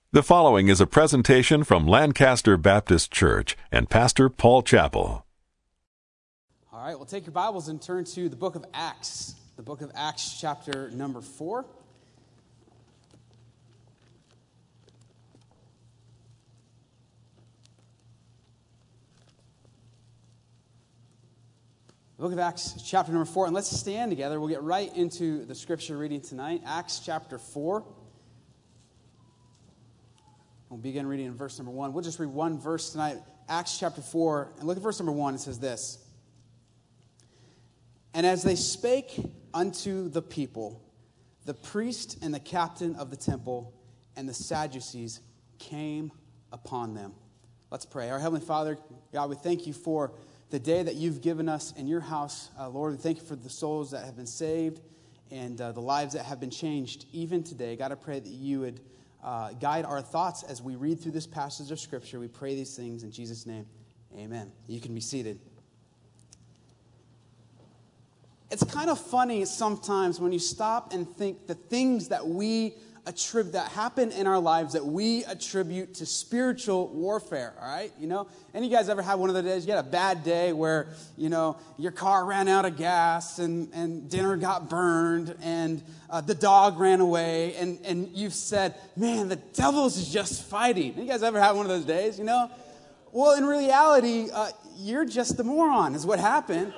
The following is a presentation from Lancaster Baptist Church and Pastor Paul Chappell. All right, well, take your Bibles and turn to the book of Acts. The book of Acts, chapter number 4. The book of Acts, chapter number 4. And let's stand together. We'll get right into the scripture reading tonight. Acts, chapter 4. We'll begin reading in verse number 1. We'll just read one verse tonight. Acts, chapter 4. And look at verse number 1. It says this. And as they spake unto the people, the priest and the captain of the temple and the Sadducees came upon them. Let's pray. Our Heavenly Father, God, we thank you for the day that you've given us in your house. Lord, we thank you for the souls that have been saved and the lives that have been changed even today. God, I pray that you would guide our thoughts as we read through this passage of Scripture. We pray these things in Jesus' name. Amen. You can be seated. It's kind of funny sometimes when you stop and think the things that we attribute, that happen in our lives that we attribute to spiritual warfare, all right? You know, any of you guys ever have one of the days, you had a bad day where, you know, your car ran out of gas and dinner got burned and the dog ran away and you've said, man, the devil's just fighting. Any of you guys ever had one of those days, you know? Well, in reality, you're just a moron is what happened.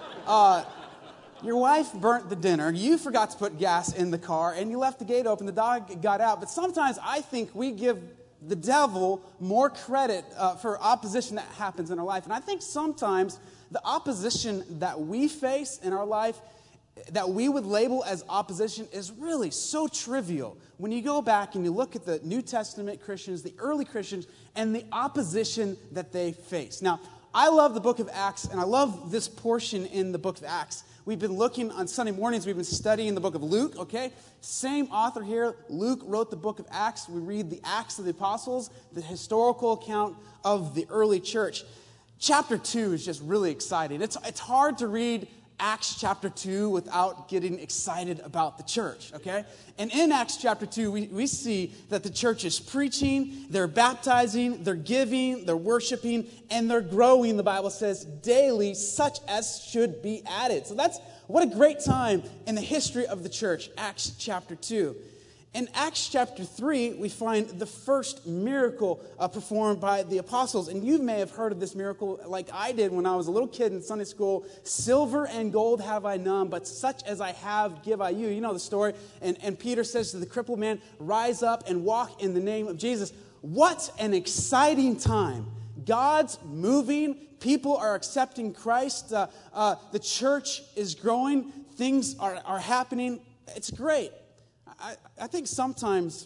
Your wife burnt the dinner, you forgot to put gas in the car, and you left the gate open, the dog got out. But sometimes I think we give the devil more credit for opposition that happens in our life. And I think sometimes the opposition that we face in our life that we would label as opposition is really so trivial. When you go back and you look at the New Testament Christians, the early Christians, and the opposition that they face. Now, I love the book of Acts, and I love this portion in the book of Acts. We've been looking on Sunday mornings, we've been studying the book of Luke, okay? Same author here. Luke wrote the book of Acts. We read the Acts of the Apostles, the historical account of the early church. Chapter 2 is just really exciting. It's hard to read Acts chapter 2 without getting excited about the church, okay? And in Acts chapter 2, we see that the church is preaching, they're baptizing, they're giving, they're worshiping, and they're growing, the Bible says, daily, such as should be added. So that's what a great time in the history of the church, Acts chapter 2. In Acts chapter 3, we find the first miracle performed by the apostles. And you may have heard of this miracle like I did when I was a little kid in Sunday school. Silver and gold have I none, but such as I have give I you. You know the story. And Peter says to the crippled man, rise up and walk in the name of Jesus. What an exciting time. God's moving. People are accepting Christ. The church is growing. Things are happening. It's great. I think sometimes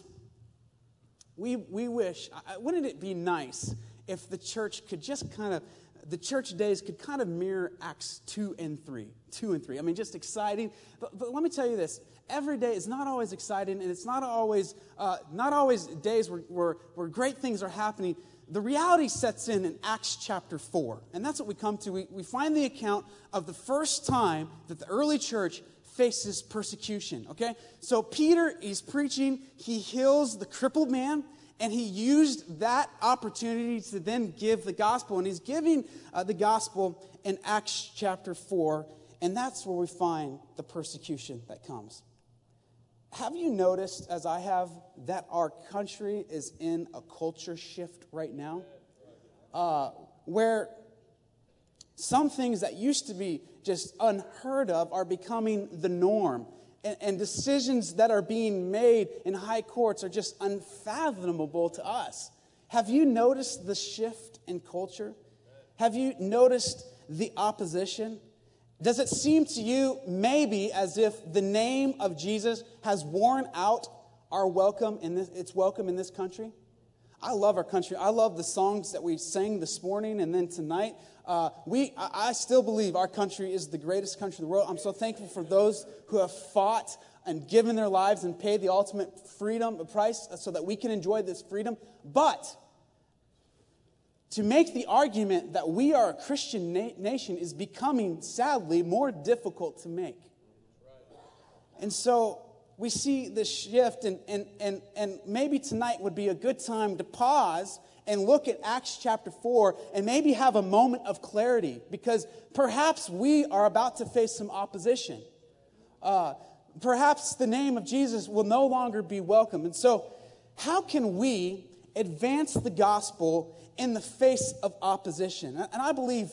we wish, wouldn't it be nice if the church could just the church days could kind of mirror Acts 2 and 3. I mean, just exciting. But let me tell you this. Every day is not always exciting, and it's not always days where great things are happening. The reality sets in Acts chapter 4, and that's what we come to. We find the account of the first time that the early church faces persecution, okay? So Peter is preaching, he heals the crippled man, and he used that opportunity to then give the gospel. And he's giving the gospel in Acts chapter 4, and that's where we find the persecution that comes. Have you noticed, as I have, that our country is in a culture shift right now? Where some things that used to be just unheard of are becoming the norm. And decisions that are being made in high courts are just unfathomable to us. Have you noticed the shift in culture? Have you noticed the opposition? Does it seem to you maybe as if the name of Jesus has worn out our welcome its welcome in this country? I love our country. I love the songs that we sang this morning and then tonight. I still believe our country is the greatest country in the world. I'm so thankful for those who have fought and given their lives and paid the ultimate freedom price so that we can enjoy this freedom. But to make the argument that we are a Christian nation is becoming, sadly, more difficult to make. And so we see this shift, and maybe tonight would be a good time to pause and look at Acts chapter 4 and maybe have a moment of clarity, because perhaps we are about to face some opposition. Perhaps the name of Jesus will no longer be welcome. And so how can we advance the gospel in the face of opposition? And I believe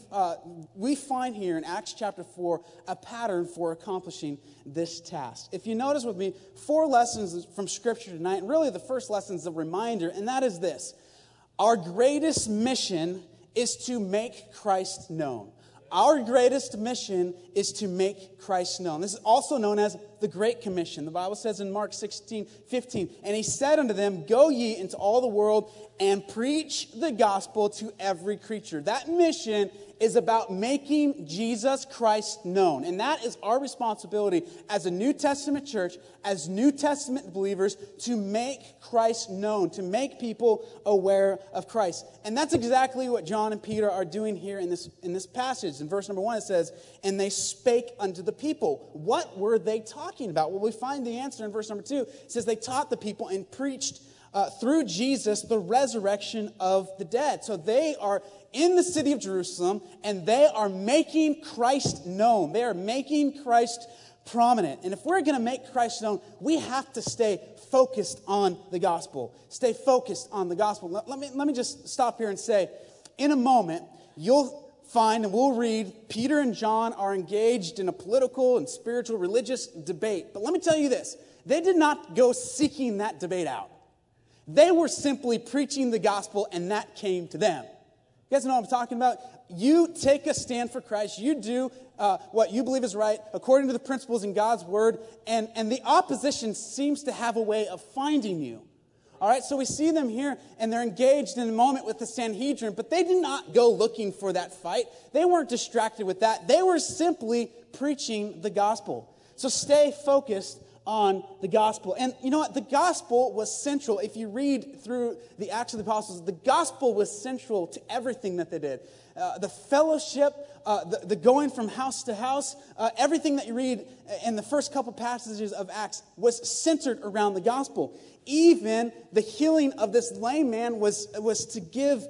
we find here in Acts chapter 4 a pattern for accomplishing this task. If you notice with me, 4 lessons from Scripture tonight, and really the first lesson is a reminder, and that is this. Our greatest mission is to make Christ known. Our greatest mission is to make Christ known. This is also known as the Great Commission. The Bible says in Mark 16:15, and he said unto them, go ye into all the world and preach the gospel to every creature. That mission is about making Jesus Christ known. And that is our responsibility as a New Testament church, as New Testament believers, to make Christ known, to make people aware of Christ. And that's exactly what John and Peter are doing here in this passage. In verse number 1 it says, and they spake unto the people. What were they talking about? Well, we find the answer in verse number 2. It says they taught the people and preached through Jesus the resurrection of the dead. So they are in the city of Jerusalem, and they are making Christ known. They are making Christ prominent. And if we're going to make Christ known, we have to stay focused on the gospel. Stay focused on the gospel. Let me just stop here and say, in a moment, you'll find and we'll read Peter and John are engaged in a political and spiritual religious debate. But let me tell you this. They did not go seeking that debate out. They were simply preaching the gospel, and that came to them. You guys know what I'm talking about? You take a stand for Christ. You do what you believe is right according to the principles in God's word. And the opposition seems to have a way of finding you. All right, so we see them here, and they're engaged in a moment with the Sanhedrin. But they did not go looking for that fight. They weren't distracted with that. They were simply preaching the gospel. So stay focused on the gospel. And you know what? The gospel was central. If you read through the Acts of the Apostles, the gospel was central to everything that they did. The fellowship, the going from house to house, everything that you read in the first couple passages of Acts was centered around the gospel. Even the healing of this lame man was to give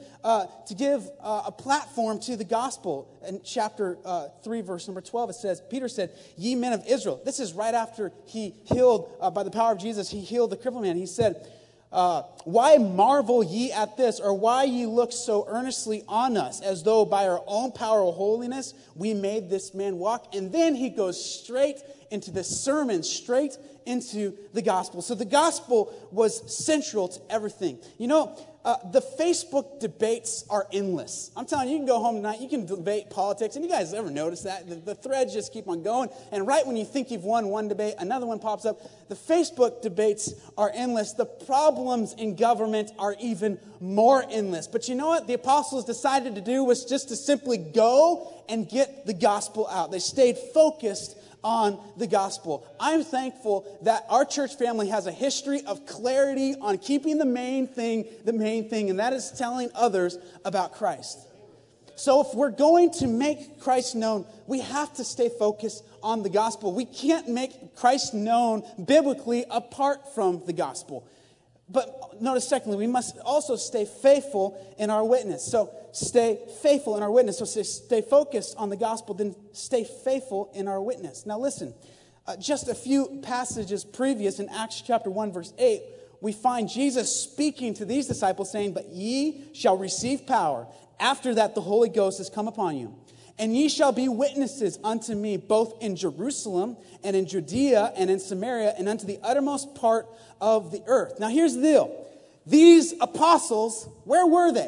a platform to the gospel. In chapter 3, verse number 12, it says, Peter said, ye men of Israel. This is right after he healed, by the power of Jesus, he healed the crippled man. He said, why marvel ye at this, or why ye look so earnestly on us, as though by our own power or holiness we made this man walk? And then he goes straight into the sermon, straight into the gospel. So the gospel was central to everything. You know, the Facebook debates are endless. I'm telling you, you can go home tonight, you can debate politics, and you guys ever notice that? The threads just keep on going, and right when you think you've won one debate, another one pops up. The Facebook debates are endless. The problems in government are even more endless. But you know what the apostles decided to do was just to simply go and get the gospel out. They stayed focused on the gospel. I'm thankful that our church family has a history of clarity on keeping the main thing, and that is telling others about Christ. So if we're going to make Christ known, we have to stay focused on the gospel. We can't make Christ known biblically apart from the gospel. But notice, secondly, we must also stay faithful in our witness. So stay faithful in our witness. So stay focused on the gospel, then stay faithful in our witness. Now listen, just a few passages previous in Acts chapter 1, verse 8, we find Jesus speaking to these disciples saying, but ye shall receive power. After that, the Holy Ghost has come upon you. And ye shall be witnesses unto me both in Jerusalem and in Judea and in Samaria and unto the uttermost part of the earth. Now here's the deal. These apostles, where were they?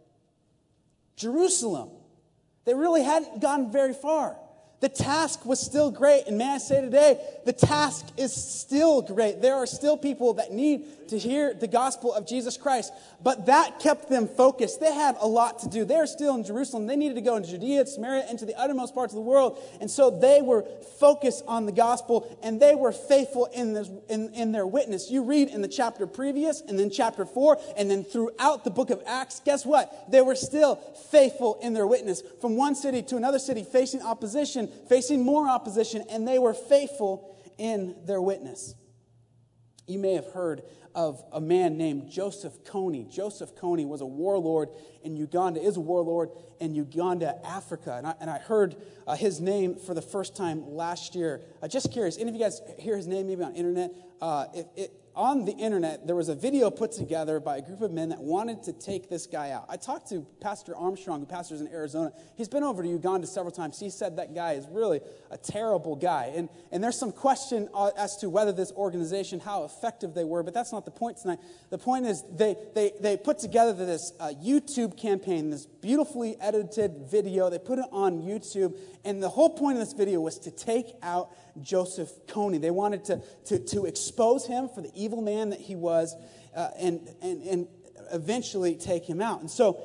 Jerusalem. They really hadn't gone very far. The task was still great. And may I say today, the task is still great. There are still people that need to hear the gospel of Jesus Christ. But that kept them focused. They had a lot to do. They're still in Jerusalem. They needed to go into Judea, Samaria, into the uttermost parts of the world. And so they were focused on the gospel, and they were faithful in their witness. You read in the chapter previous, and then chapter 4, and then throughout the book of Acts, guess what? They were still faithful in their witness. From one city to another city, facing opposition, facing more opposition, and they were faithful in their witness. You may have heard of a man named Joseph Kony. Joseph Kony was a warlord in Uganda, is a warlord in Uganda, Africa. And I heard his name for the first time last year. Just curious, any of you guys hear his name maybe on the internet? On the internet, there was a video put together by a group of men that wanted to take this guy out. I talked to Pastor Armstrong, who pastors in Arizona. He's been over to Uganda several times. He said that guy is really a terrible guy. And there's some question as to whether this organization, how effective they were, but that's not the point tonight. The point is they put together this YouTube campaign, this beautifully edited video. They put it on YouTube, and the whole point of this video was to take out Joseph Kony. They wanted to expose him for the evil man that he was, and eventually take him out. And so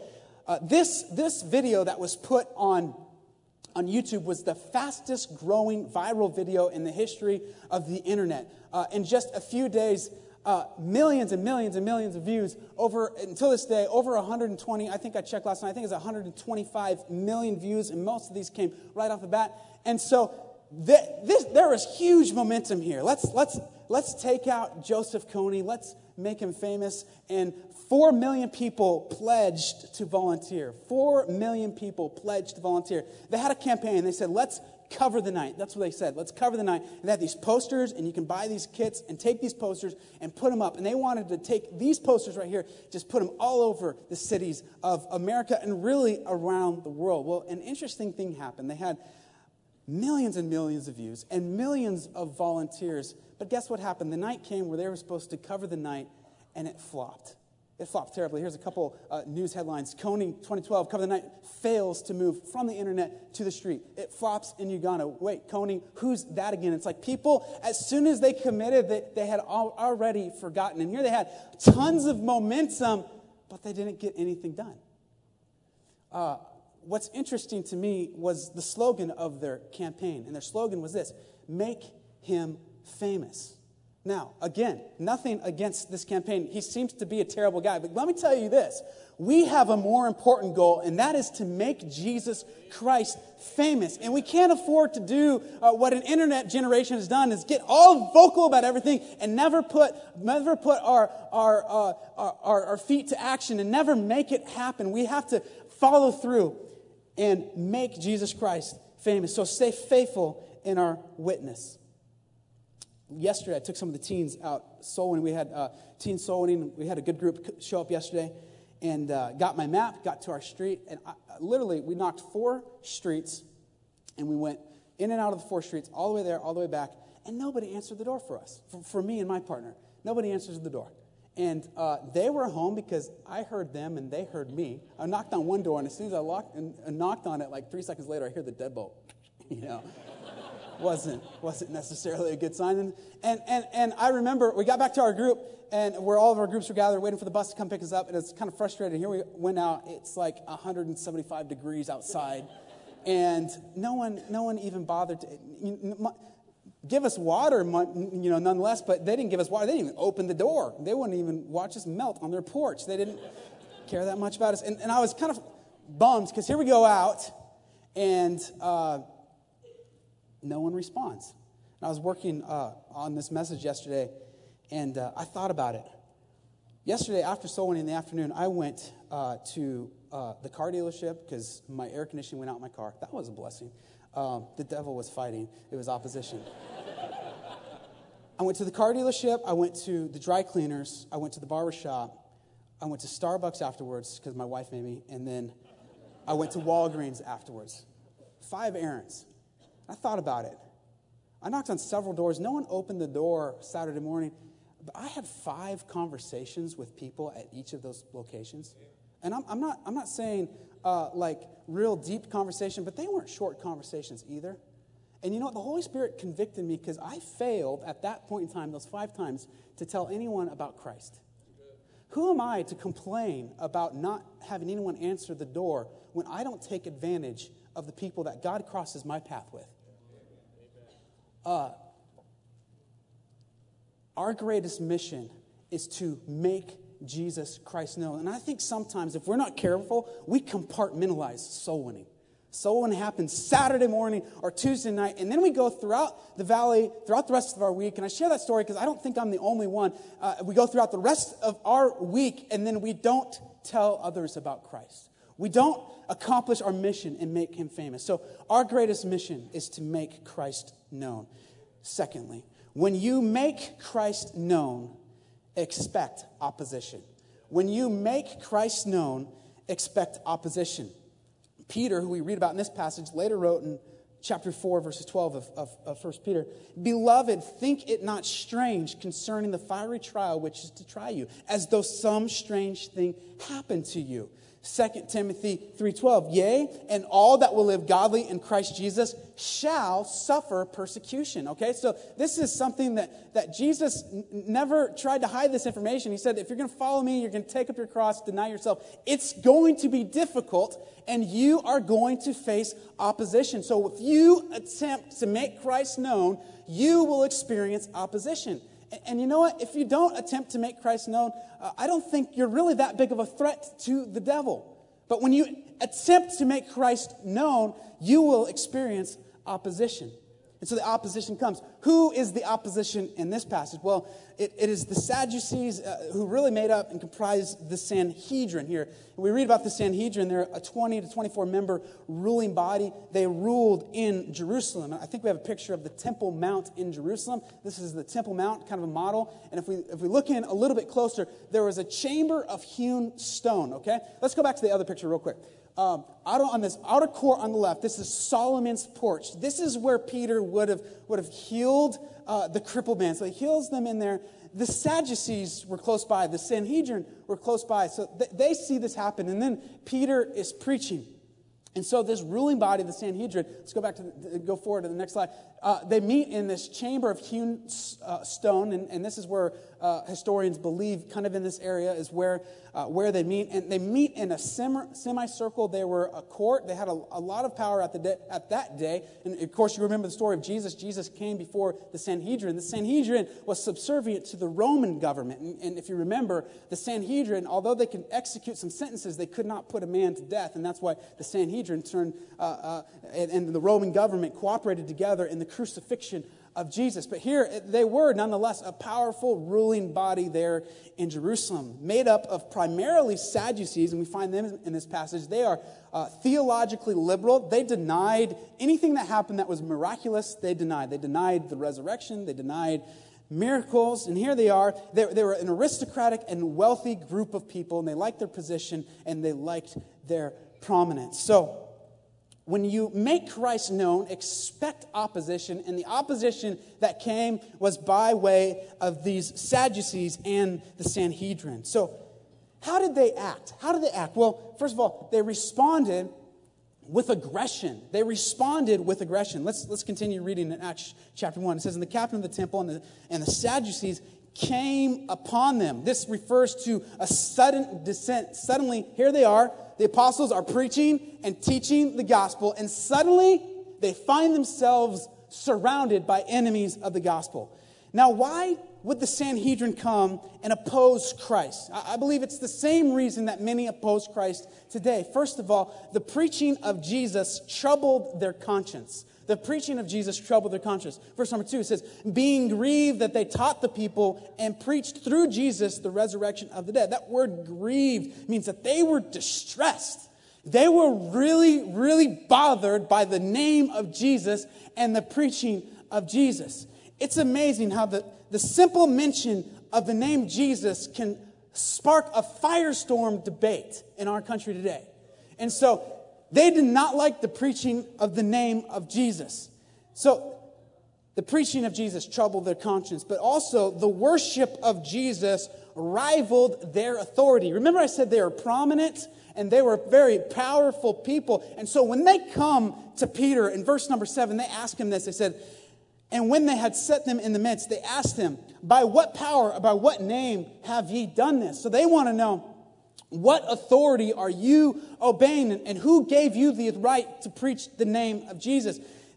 this video that was put on YouTube was the fastest growing viral video in the history of the internet. In just a few days, millions and millions and millions of views until this day, over 120, I think I checked last night, I think it's 125 million views, and most of these came right off the bat. And so there is huge momentum here. Let's take out Joseph Kony. Let's make him famous. And 4 million people pledged to volunteer. 4 million people pledged to volunteer. They had a campaign. They said, let's cover the night. That's what they said. Let's cover the night. And they had these posters, and you can buy these kits and take these posters and put them up. And they wanted to take these posters right here, just put them all over the cities of America and really around the world. Well, an interesting thing happened. They had millions and millions of views and millions of volunteers. But guess what happened? The night came where they were supposed to cover the night, and it flopped. It flopped terribly. Here's a couple news headlines. Kony, 2012, Cover the Night, fails to move from the internet to the street. It flops in Uganda. Wait, Kony, who's that again? It's like people, as soon as they committed, they had already forgotten. And here they had tons of momentum, but they didn't get anything done. What's interesting to me was the slogan of their campaign. And their slogan was this: make him famous. Now, again, nothing against this campaign. He seems to be a terrible guy. But let me tell you this. We have a more important goal, and that is to make Jesus Christ famous. And we can't afford to do what an internet generation has done, is get all vocal about everything and never put our feet to action and never make it happen. We have to follow through and make Jesus Christ famous. So stay faithful in our witness. Yesterday, I took some of the teens out soul winning. We had teen soul winning. We had a good group show up yesterday, and got my map, got to our street, and we knocked 4 streets, and we went in and out of the 4 streets, all the way there, all the way back, and nobody answered the door for us, for me and my partner. Nobody answers the door. And they were home because I heard them and they heard me. I knocked on one door, and as soon as I knocked on it, like 3 seconds later, I hear the deadbolt, wasn't necessarily a good sign. And I remember we got back to our group, and where all of our groups were gathered, waiting for the bus to come pick us up, and it's kind of frustrating. Here we went out. It's like 175 degrees outside, and no one even bothered to give us water, nonetheless. But they didn't give us water. They didn't even open the door. They wouldn't even watch us melt on their porch. They didn't care that much about us. And I was kind of bummed because here we go out, and no one responds. And I was working on this message yesterday, and I thought about it. Yesterday, after soul winning in the afternoon, I went to the car dealership because my air conditioning went out in my car. That was a blessing. The devil was fighting. It was opposition. I went to the car dealership. I went to the dry cleaners. I went to the barber shop. I went to Starbucks afterwards because my wife made me. And then I went to Walgreens afterwards. 5 errands. I thought about it. I knocked on several doors. No one opened the door Saturday morning. But I had 5 conversations with people at each of those locations. And I'm not saying like real deep conversation, but they weren't short conversations either. And you know what? The Holy Spirit convicted me because I failed at that point in time, those 5 times, to tell anyone about Christ. Who am I to complain about not having anyone answer the door when I don't take advantage of the people that God crosses my path with? Our greatest mission is to make Jesus Christ known. And I think sometimes, if we're not careful, we compartmentalize soul winning. So when it happens Saturday morning or Tuesday night, and then we go throughout the valley, throughout the rest of our week, and I share that story because I don't think I'm the only one. We go throughout the rest of our week, and then we don't tell others about Christ. We don't accomplish our mission and make him famous. So our greatest mission is to make Christ known. Secondly, when you make Christ known, expect opposition. When you make Christ known, expect opposition. Peter, who we read about in this passage, later wrote in chapter 4, verses 12 of 1 Peter, "Beloved, think it not strange concerning the fiery trial which is to try you, as though some strange thing happened to you." 2 Timothy 3:12, "Yea, and all that will live godly in Christ Jesus shall suffer persecution." Okay, so this is something that Jesus never tried to hide this information. He said, if you're going to follow me, you're going to take up your cross, deny yourself. It's going to be difficult, and you are going to face opposition. So if you attempt to make Christ known, you will experience opposition. And you know what? If you don't attempt to make Christ known, I don't think you're really that big of a threat to the devil. But when you attempt to make Christ known, you will experience opposition. And so the opposition comes. Who is the opposition in this passage? Well, it is the Sadducees who really made up and comprised the Sanhedrin here. And we read about the Sanhedrin. They're a 20 to 24 member ruling body. They ruled in Jerusalem. I think we have a picture of the Temple Mount in Jerusalem. This is the Temple Mount, kind of a model. And if we look in a little bit closer, there was a chamber of hewn stone, okay? Let's go back to the other picture real quick. On this outer court on the left, this is Solomon's porch. This is where Peter would have healed the crippled man. So he heals them in there. The Sadducees were close by. The Sanhedrin were close by. So they see this happen. And then Peter is preaching. And so this ruling body, the Sanhedrin, let's go forward to the next slide. They meet in this chamber of hewn stone, and this is where historians believe, kind of in this area, is where they meet. And they meet in a semicircle. They were a court. They had a lot of power at that day. And of course, you remember the story of Jesus. Jesus came before the Sanhedrin. The Sanhedrin was subservient to the Roman government. And if you remember, the Sanhedrin, although they could execute some sentences, they could not put a man to death. And that's why the Sanhedrin turned, and the Roman government cooperated together in the crucifixion of Jesus. But here, they were nonetheless a powerful ruling body there in Jerusalem, made up of primarily Sadducees, and we find them in this passage. They are theologically liberal. They denied anything that happened that was miraculous. They denied the resurrection. They denied miracles. And here they are. They were an aristocratic and wealthy group of people, and they liked their position, and they liked their prominence. So when you make Christ known, expect opposition. And the opposition that came was by way of these Sadducees and the Sanhedrin. So how did they act? Well, first of all, they responded with aggression. Let's continue reading in Acts chapter 1. It says, "And the captain of the temple and the Sadducees came upon them." This refers to a sudden descent. Suddenly, here they are. The apostles are preaching and teaching the gospel, and suddenly they find themselves surrounded by enemies of the gospel. Now, why would the Sanhedrin come and oppose Christ? I believe it's the same reason that many oppose Christ today. First of all, the preaching of Jesus troubled their conscience. Verse number 2, it says, "Being grieved that they taught the people and preached through Jesus the resurrection of the dead." That word grieved means that they were distressed. They were really, really bothered by the name of Jesus and the preaching of Jesus. It's amazing how the simple mention of the name Jesus can spark a firestorm debate in our country today. And so they did not like the preaching of the name of Jesus. So the preaching of Jesus troubled their conscience, but also the worship of Jesus rivaled their authority. Remember I said they were prominent and they were very powerful people. And so when they come to Peter in verse number 7, they ask him this. They said, "And when they had set them in the midst, they asked him, 'By what power, by what name have ye done this?'" So they want to know, what authority are you obeying, and who gave you the right to preach the name of Jesus?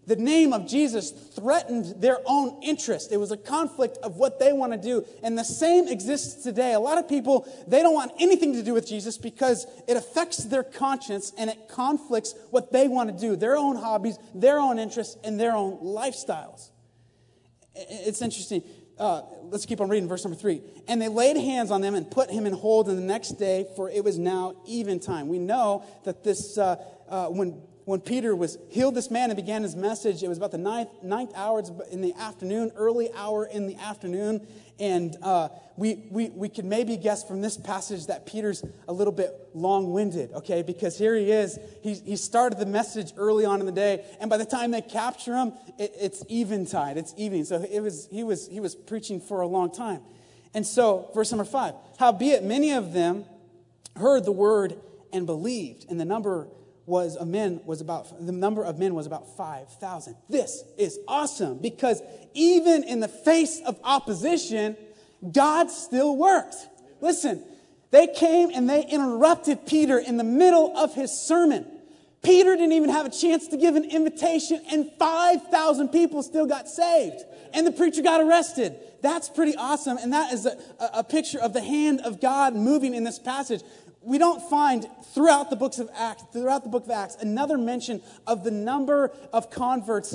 The name of Jesus threatened their own interest. It was a conflict of what they want to do. And the same exists today. A lot of people, they don't want anything to do with Jesus because it affects their conscience and it conflicts what they want to do, their own hobbies, their own interests, and their own lifestyles. It's interesting. Let's keep on reading verse number 3. And they laid hands on them and put him in hold in the next day, for it was now eventime. We know that this, when Peter was healed this man and began his message, it was about the ninth hour in the afternoon, early hour in the afternoon. And we could maybe guess from this passage that Peter's a little bit long-winded, okay? Because here he is. He started the message early on in the day, and by the time they capture him, it's eventide. It's evening. So he was preaching for a long time. And so, verse number 5, howbeit many of them heard the word and believed, and the number of men was about 5,000. This is awesome because even in the face of opposition, God still works. Listen, they came and they interrupted Peter in the middle of his sermon. Peter didn't even have a chance to give an invitation, and 5,000 people still got saved. And the preacher got arrested. That's pretty awesome, and that is a picture of the hand of God moving in this passage. We don't find throughout the book of Acts, another mention of the number of converts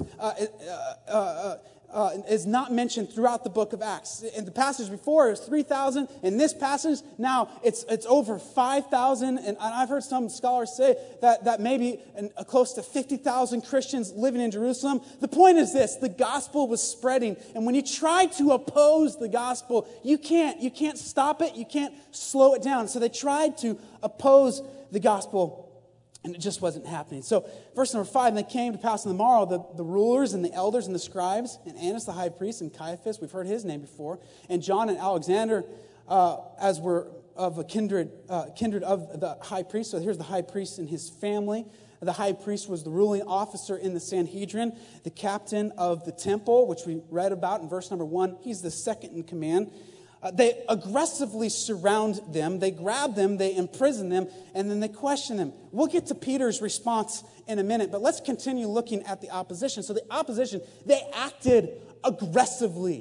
is not mentioned throughout the book of Acts. In the passage before, it was 3,000. In this passage, now it's over 5,000. And I've heard some scholars say that maybe close to 50,000 Christians living in Jerusalem. The point is this: the gospel was spreading, and when you try to oppose the gospel, you can't stop it, you can't slow it down. So they tried to oppose the gospel, and it just wasn't happening. So, verse number 5, and they came to pass on the morrow, the rulers and the elders and the scribes, and Annas the high priest, and Caiaphas, we've heard his name before, and John and Alexander, as were of a kindred of the high priest. So here's the high priest and his family. The high priest was the ruling officer in the Sanhedrin, the captain of the temple, which we read about in verse number 1. He's the second in command. They aggressively surround them, they grab them, they imprison them, and then they question them. We'll get to Peter's response in a minute, but let's continue looking at the opposition. So the opposition, they acted aggressively.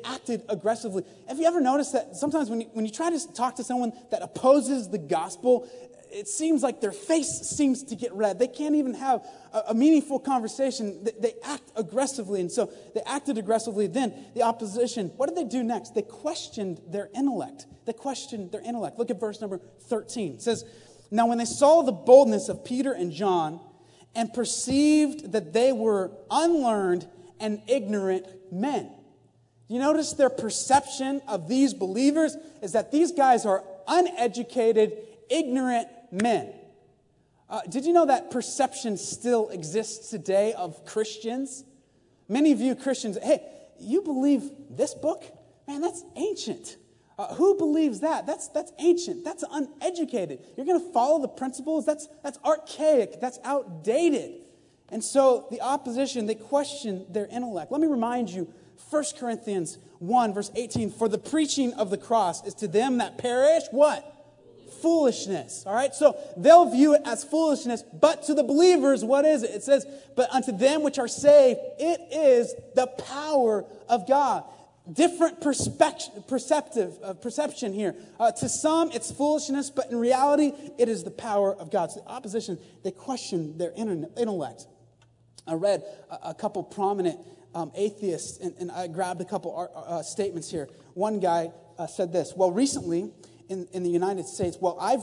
Have you ever noticed that sometimes when you try to talk to someone that opposes the gospel, it seems like their face seems to get red. They can't even have a meaningful conversation. They act aggressively. And so they acted aggressively. Then the opposition, what did they do next? They questioned their intellect. Look at verse number 13. It says, now when they saw the boldness of Peter and John and perceived that they were unlearned and ignorant men. You notice their perception of these believers is that these guys are uneducated, ignorant men. Did you know that perception still exists today of Christians? Many view Christians, hey, you believe this book? Man, that's ancient. Who believes that? That's ancient. That's uneducated. You're going to follow the principles? That's archaic. That's outdated. And so the opposition, they question their intellect. Let me remind you, 1 Corinthians 1, verse 18, for the preaching of the cross is to them that perish, what? Foolishness. All right, so they'll view it as foolishness, but to the believers, what is it? It says, but unto them which are saved, it is the power of God. Different perception here. To some, it's foolishness, but in reality, it is the power of God. So the opposition, they question their intellect. I read a couple prominent atheists, and I grabbed a couple statements here. One guy said this, I've recently in the United States,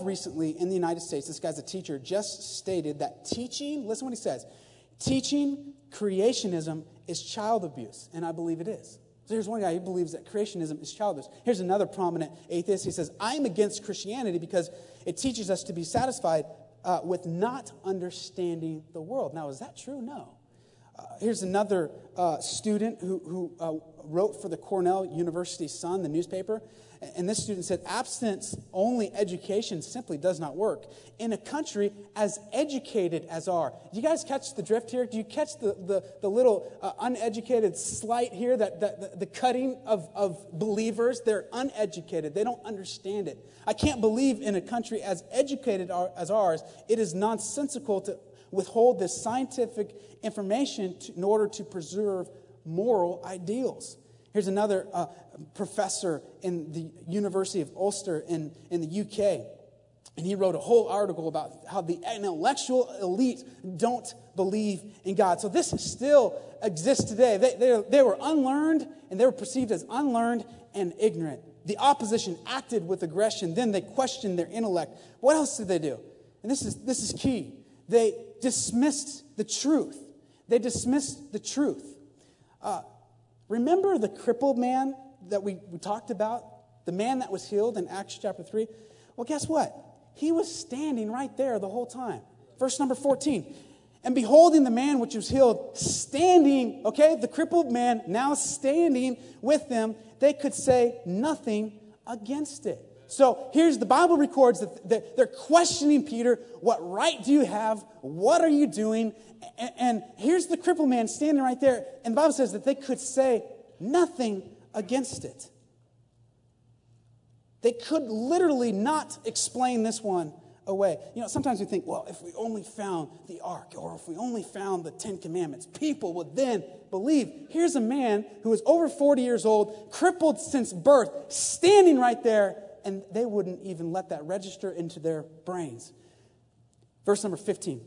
this guy's a teacher, just stated that teaching, listen what he says, teaching creationism is child abuse, and I believe it is. So here's one guy who believes that creationism is child abuse. Here's another prominent atheist. He says, I'm against Christianity because it teaches us to be satisfied with not understanding the world. Now, is that true? No. Here's another student who wrote for the Cornell University Sun, the newspaper. And this student said, abstinence-only education simply does not work in a country as educated as ours. Do you guys catch the drift here? Do you catch the little uneducated slight here, that the cutting of believers? They're uneducated. They don't understand it. I can't believe in a country as educated as ours, it is nonsensical withhold this scientific information in order to preserve moral ideals. Here's another professor in the University of Ulster in the UK. And he wrote a whole article about how the intellectual elite don't believe in God. So this still exists today. They were unlearned, and they were perceived as unlearned and ignorant. The opposition acted with aggression. Then they questioned their intellect. What else did they do? And this is key. They dismissed the truth. They dismissed the truth. Remember the crippled man that we talked about? The man that was healed in Acts chapter 3? Well, guess what? He was standing right there the whole time. Verse number 14. And beholding the man which was healed, standing, okay, the crippled man now standing with them, they could say nothing against it. So here's the Bible records that they're questioning Peter. What right do you have? What are you doing? And here's the crippled man standing right there. And the Bible says that they could say nothing against it. They could literally not explain this one away. You know, sometimes we think, well, if we only found the ark, or if we only found the 10 Commandments, people would then believe. Here's a man who is over 40 years old, crippled since birth, standing right there, and they wouldn't even let that register into their brains. Verse number 15.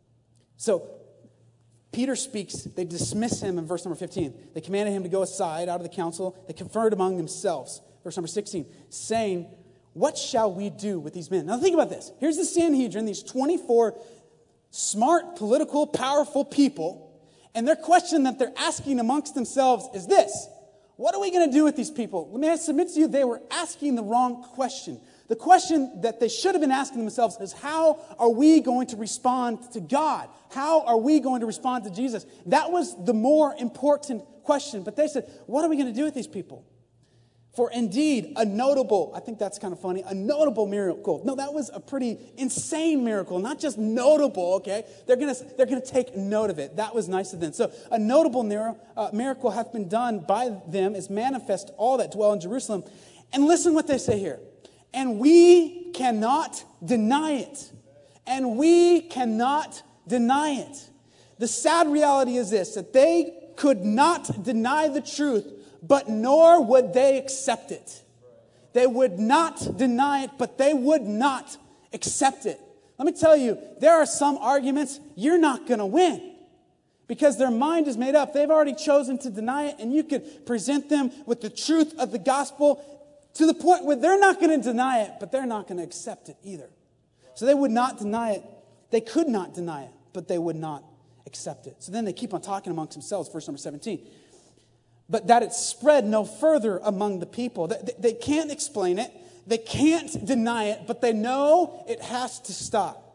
So Peter speaks, they dismiss him in verse number 15. They commanded him to go aside out of the council. They conferred among themselves. Verse number 16, saying, what shall we do with these men? Now think about this. Here's the Sanhedrin, these 24 smart, political, powerful people, and their question that they're asking amongst themselves is this. What are we going to do with these people? Let me submit to you, they were asking the wrong question. The question that they should have been asking themselves is, how are we going to respond to God? How are we going to respond to Jesus? That was the more important question. But they said, what are we going to do with these people? For indeed, a notable, I think that's kind of funny, a notable miracle. No, that was a pretty insane miracle, not just notable, okay? They're gonna take note of it. That was nice of them. So a notable miracle hath been done by them, is manifest to all that dwell in Jerusalem. And listen what they say here. And we cannot deny it. And we cannot deny it. The sad reality is this, that they could not deny the truth, but nor would they accept it. They would not deny it, but they would not accept it. Let me tell you, there are some arguments you're not going to win because their mind is made up. They've already chosen to deny it, and you could present them with the truth of the gospel to the point where they're not going to deny it, but they're not going to accept it either. So they would not deny it. They could not deny it, but they would not accept it. So then they keep on talking amongst themselves, verse number 17. But that it spread no further among the people. They can't explain it. They can't deny it, but they know it has to stop.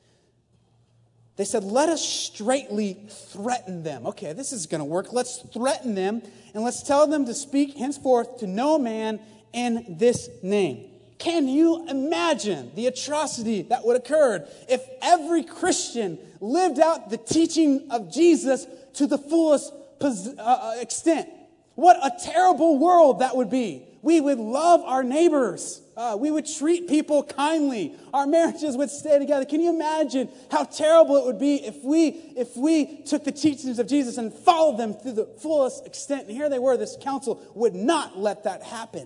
They said, let us straightly threaten them. Okay, this is going to work. Let's threaten them, and let's tell them to speak henceforth to no man in this name. Can you imagine the atrocity that would occur if every Christian lived out the teaching of Jesus to the fullest extent? What a terrible world that would be. We would love our neighbors. We would treat people kindly. Our marriages would stay together. Can you imagine how terrible it would be if we took the teachings of Jesus and followed them to the fullest extent? And here they were. This council would not let that happen.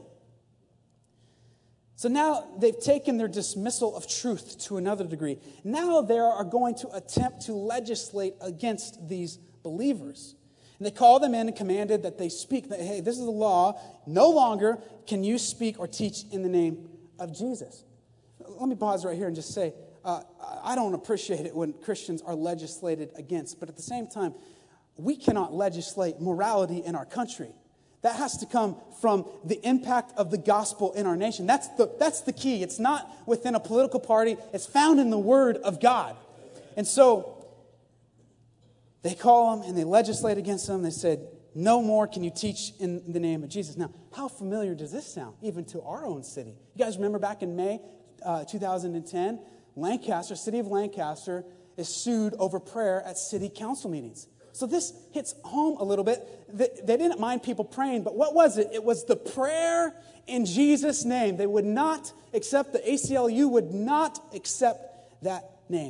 So now they've taken their dismissal of truth to another degree. Now they are going to attempt to legislate against these believers. And they called them in and commanded that they speak. That, hey, this is the law. No longer can you speak or teach in the name of Jesus. Let me pause right here and just say, I don't appreciate it when Christians are legislated against. But at the same time, we cannot legislate morality in our country. That has to come from the impact of the gospel in our nation. That's the key. It's not within a political party. It's found in the Word of God. And so they call them and they legislate against them. They said, no more can you teach in the name of Jesus. Now, how familiar does this sound, even to our own city? You guys remember back in May 2010, Lancaster, city of Lancaster, is sued over prayer at city council meetings. So this hits home a little bit. They didn't mind people praying, but what was it? It was the prayer in Jesus' name. They would not accept, the ACLU would not accept that name.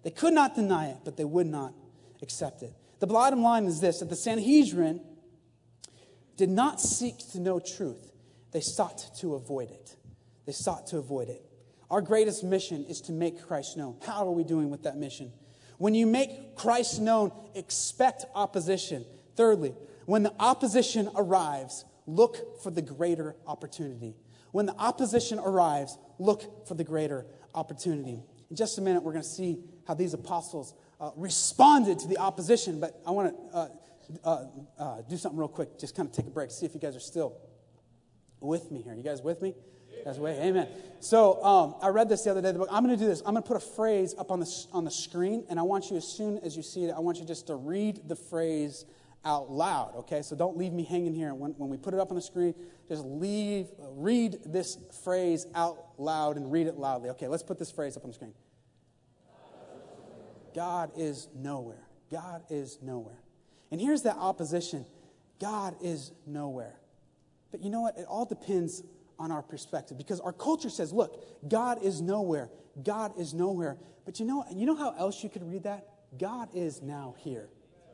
They could not deny it, but they would not accept it. The bottom line is this, that the Sanhedrin did not seek to know truth. They sought to avoid it. They sought to avoid it. Our greatest mission is to make Christ known. How are we doing with that mission? When you make Christ known, expect opposition. Thirdly, when the opposition arrives, look for the greater opportunity. When the opposition arrives, look for the greater opportunity. In just a minute, we're going to see how these apostles responded to the opposition. But I want to do something real quick. Just kind of take a break. See if you guys are still with me here. You guys with me? You guys with? Amen. So I read this the other day. The book. I'm going to do this. I'm going to put a phrase up on the screen, and I want you, as soon as you see it, I want you just to read the phrase out loud. Okay? So don't leave me hanging here. When we put it up on the screen, just read this phrase out loud and read it loudly. Okay, let's put this phrase up on the screen. God is nowhere. God is nowhere. And here's that opposition. God is nowhere. But you know what? It all depends on our perspective. Because our culture says, look, God is nowhere. God is nowhere. But you know how else you could read that? God is now here.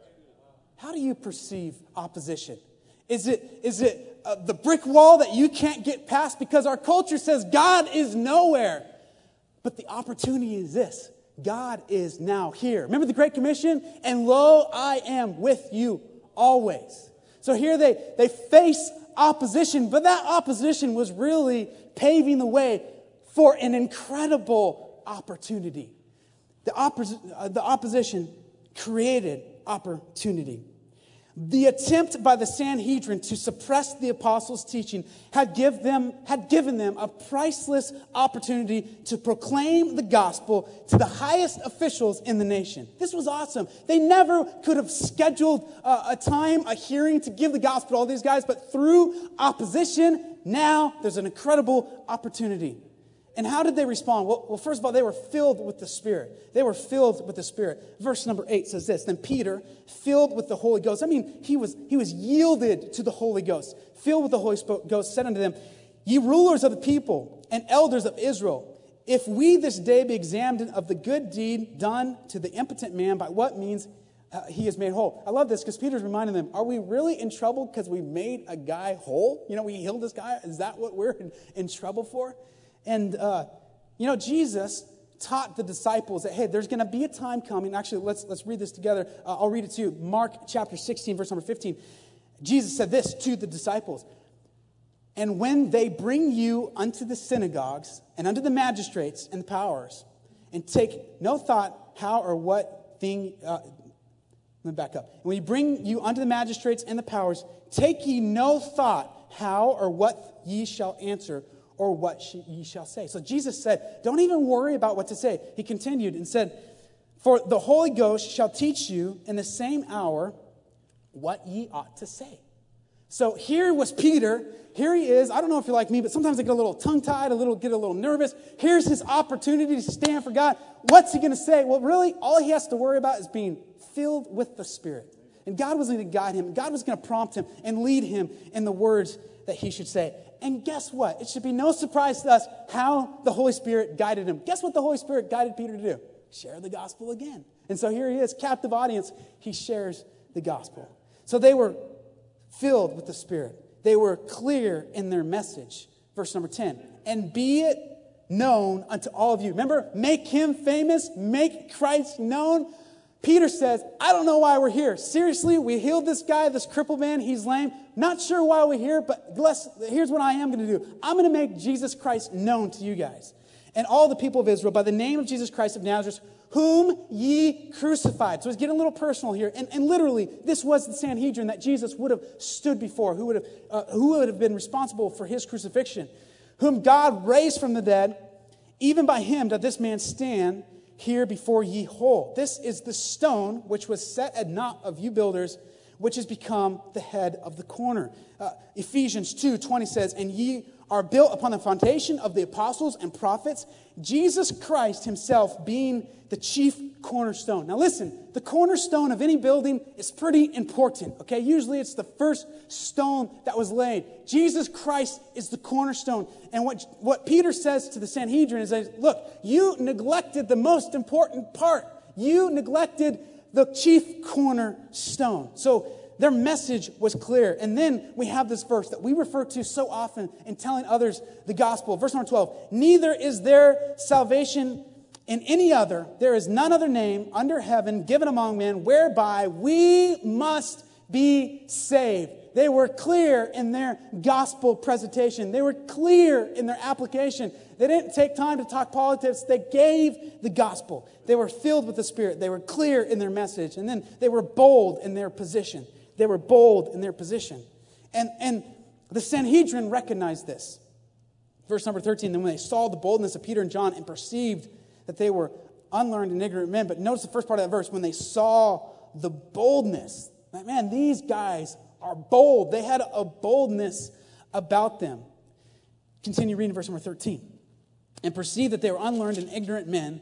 How do you perceive opposition? Is it the brick wall that you can't get past? Because our culture says God is nowhere. But the opportunity is this. God is now here. Remember the Great Commission? And lo, I am with you always. So here they face opposition, but that opposition was really paving the way for an incredible opportunity. The opposition created opportunity. The attempt by the Sanhedrin to suppress the apostles' teaching had given them a priceless opportunity to proclaim the gospel to the highest officials in the nation. This was awesome. They never could have scheduled a hearing to give the gospel to all these guys, but through opposition, now there's an incredible opportunity. And how did they respond? Well, first of all, they were filled with the Spirit. They were filled with the Spirit. Verse number 8 says this, then Peter, filled with the Holy Ghost. I mean, he was yielded to the Holy Ghost. Filled with the Holy Ghost, said unto them, ye rulers of the people and elders of Israel, if we this day be examined of the good deed done to the impotent man, by what means he is made whole. I love this because Peter's reminding them, are we really in trouble because we made a guy whole? We healed this guy. Is that what we're in trouble for? And, Jesus taught the disciples that, hey, there's going to be a time coming. Actually, let's read this together. I'll read it to you. Mark chapter 16, verse number 15. Jesus said this to the disciples. And when they bring you unto the synagogues and unto the magistrates and the powers, and take no thought how or what thing... let me back up. And when you bring you unto the magistrates and the powers, take ye no thought how or what ye shall answer, or what ye shall say. So Jesus said, don't even worry about what to say. He continued and said, for the Holy Ghost shall teach you in the same hour what ye ought to say. So here was Peter. Here he is. I don't know if you're like me, but sometimes I get a little tongue-tied, get a little nervous. Here's his opportunity to stand for God. What's he going to say? Well, really, all he has to worry about is being filled with the Spirit. And God was going to guide him. God was going to prompt him and lead him in the words that he should say. And guess what? It should be no surprise to us how the Holy Spirit guided him. Guess what the Holy Spirit guided Peter to do? Share the gospel again. And so here he is, captive audience. He shares the gospel. So they were filled with the Spirit. They were clear in their message. Verse number 10. And be it known unto all of you. Remember, make him famous, make Christ known. Peter says, I don't know why we're here. Seriously, we healed this guy, this crippled man. He's lame. Not sure why we're here, but here's what I am going to do. I'm going to make Jesus Christ known to you guys. And all the people of Israel, by the name of Jesus Christ of Nazareth, whom ye crucified. So it's getting a little personal here. And literally, this was the Sanhedrin that Jesus would have stood before, who would have been responsible for his crucifixion. Whom God raised from the dead, even by him doth this man stand here before ye whole. This is the stone which was set at naught of you builders, which has become the head of the corner. Ephesians 2:20 says, and ye are built upon the foundation of the apostles and prophets, Jesus Christ himself being the chief cornerstone. Now listen, the cornerstone of any building is pretty important, okay? Usually it's the first stone that was laid. Jesus Christ is the cornerstone. And what Peter says to the Sanhedrin is that, look, you neglected the most important part. You neglected the chief cornerstone. So their message was clear. And then we have this verse that we refer to so often in telling others the gospel. Verse number 12. Neither is there salvation in any other. There is none other name under heaven given among men whereby we must be saved. They were clear in their gospel presentation. They were clear in their application. They didn't take time to talk politics. They gave the gospel. They were filled with the Spirit. They were clear in their message. And then they were bold in their position. They were bold in their position. And the Sanhedrin recognized this. Verse number 13, then when they saw the boldness of Peter and John and perceived that they were unlearned and ignorant men, but notice the first part of that verse, when they saw the boldness, like, man, these guys are bold. They had a boldness about them. Continue reading verse number 13. And perceived that they were unlearned and ignorant men,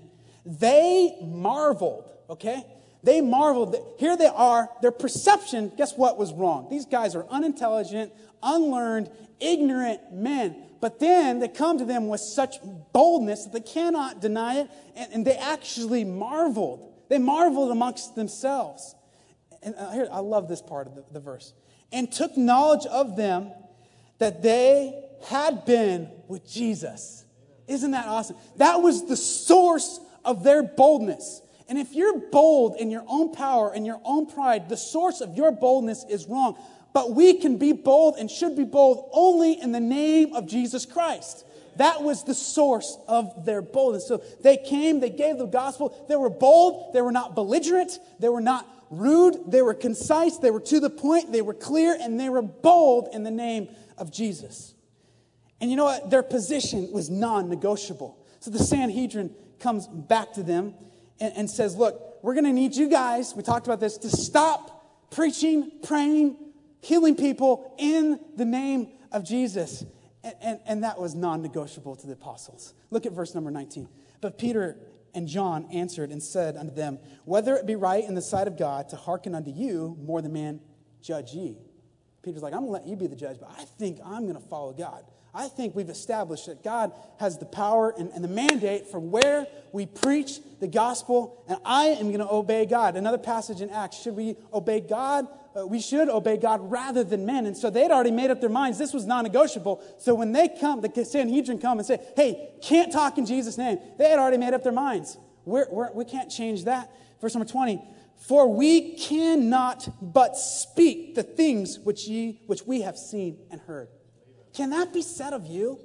they marveled, okay? They marveled. Here they are. Their perception, guess what was wrong? These guys are unintelligent, unlearned, ignorant men. But then they come to them with such boldness that they cannot deny it. And they actually marveled. They marveled amongst themselves. And here, I love this part of the verse. And took knowledge of them that they had been with Jesus. Isn't that awesome? That was the source of their boldness. And if you're bold in your own power and your own pride, the source of your boldness is wrong. But we can be bold and should be bold only in the name of Jesus Christ. That was the source of their boldness. So they came, they gave the gospel. They were bold. They were not belligerent. They were not rude. They were concise. They were to the point. They were clear. And they were bold in the name of Jesus. And you know what? Their position was non-negotiable. So the Sanhedrin comes back to them and says, look, we're going to need you guys, we talked about this, to stop preaching, praying, healing people in the name of Jesus. And that was non-negotiable to the apostles. Look at verse number 19. But Peter and John answered and said unto them, whether it be right in the sight of God to hearken unto you more than man, judge ye. Peter's like, I'm going to let you be the judge, but I think I'm going to follow God. I think we've established that God has the power and the mandate for where we preach the gospel, and I am going to obey God. Another passage in Acts, should we obey God? We should obey God rather than men. And so they'd already made up their minds. This was non-negotiable. So when they come, the Sanhedrin come and say, hey, can't talk in Jesus' name. They had already made up their minds. We can't change that. Verse number 20. For we cannot but speak the things which we have seen and heard. Can that be said of you?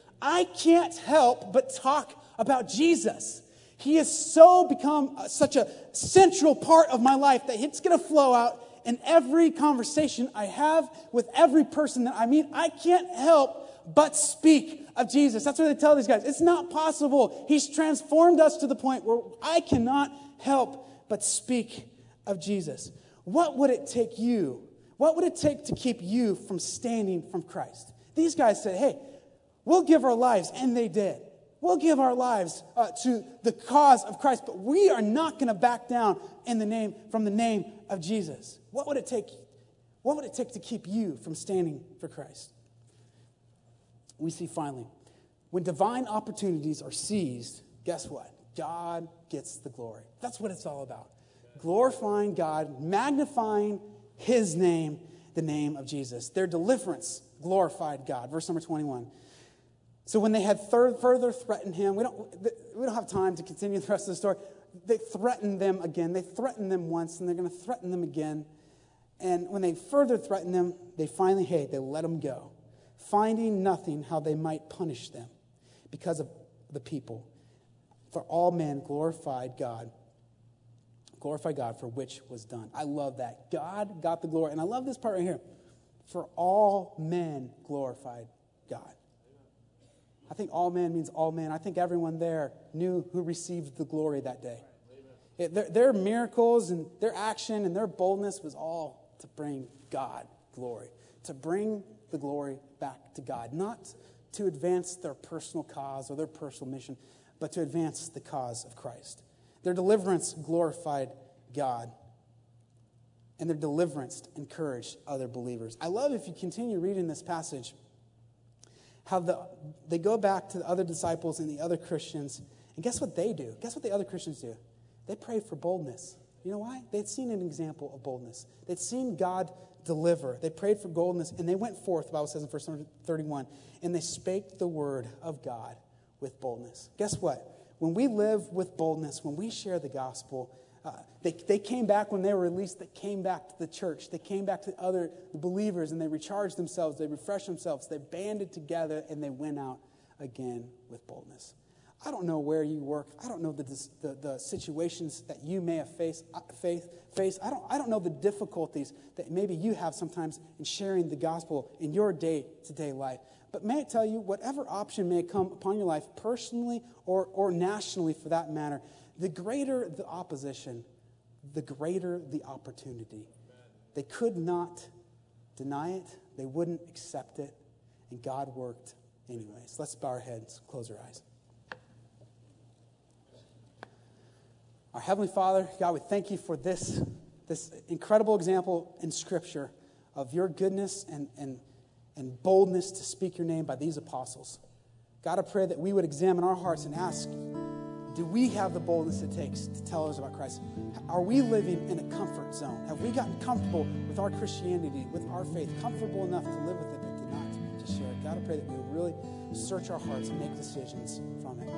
I can't help but talk about Jesus. He has so become such a central part of my life that it's going to flow out in every conversation I have with every person that I meet. I can't help but speak of Jesus. That's what they tell these guys. It's not possible. He's transformed us to the point where I cannot help but speak of Jesus. What would it take you? What would it take to keep you from standing from Christ? These guys said, hey, we'll give our lives, and they did. We'll give our lives to the cause of Christ, but we are not going to back down from the name of Jesus. What would it take? What would it take to keep you from standing for Christ? We see finally, when divine opportunities are seized, guess what? God gets the glory. That's what it's all about. Glorifying God, magnifying His name, the name of Jesus. Their deliverance glorified God. Verse number 21. So when they had further threatened him, we don't have time to continue the rest of the story. They threatened them again. They threatened them once, and they're going to threaten them again. And when they further threatened them, they finally, they let them go, finding nothing how they might punish them because of the people. For all men glorified God for which was done. I love that. God got the glory. And I love this part right here. For all men glorified God. I think all men means all men. I think everyone there knew who received the glory that day. Their miracles and their action and their boldness was all to bring God glory. To bring the glory back to God. Not to advance their personal cause or their personal mission, but to advance the cause of Christ. Their deliverance glorified God. And their deliverance encouraged other believers. I love, if you continue reading this passage, how they go back to the other disciples and the other Christians, and guess what they do? Guess what the other Christians do? They prayed for boldness. You know why? They'd seen an example of boldness. They'd seen God deliver. They prayed for boldness, and they went forth, the Bible says in verse 31, and they spake the word of God with boldness. Guess what? When we live with boldness, when we share the gospel, they came back when they were released. They came back to the church. They came back to other believers, and they recharged themselves. They refreshed themselves. They banded together, and they went out again with boldness. I don't know where you work. I don't know the situations that you may have faced. I don't know the difficulties that maybe you have sometimes in sharing the gospel in your day-to-day life. But may I tell you, whatever option may come upon your life, personally or nationally for that matter, the greater the opposition, the greater the opportunity. They could not deny it. They wouldn't accept it. And God worked anyways. Let's bow our heads, close our eyes. Our Heavenly Father, God, we thank you for this incredible example in Scripture of your goodness and boldness to speak your name by these apostles. God, I pray that we would examine our hearts and ask, do we have the boldness it takes to tell others about Christ? Are we living in a comfort zone? Have we gotten comfortable with our Christianity, with our faith, comfortable enough to live with it, but to not to share it? God, I pray that we would really search our hearts and make decisions from it.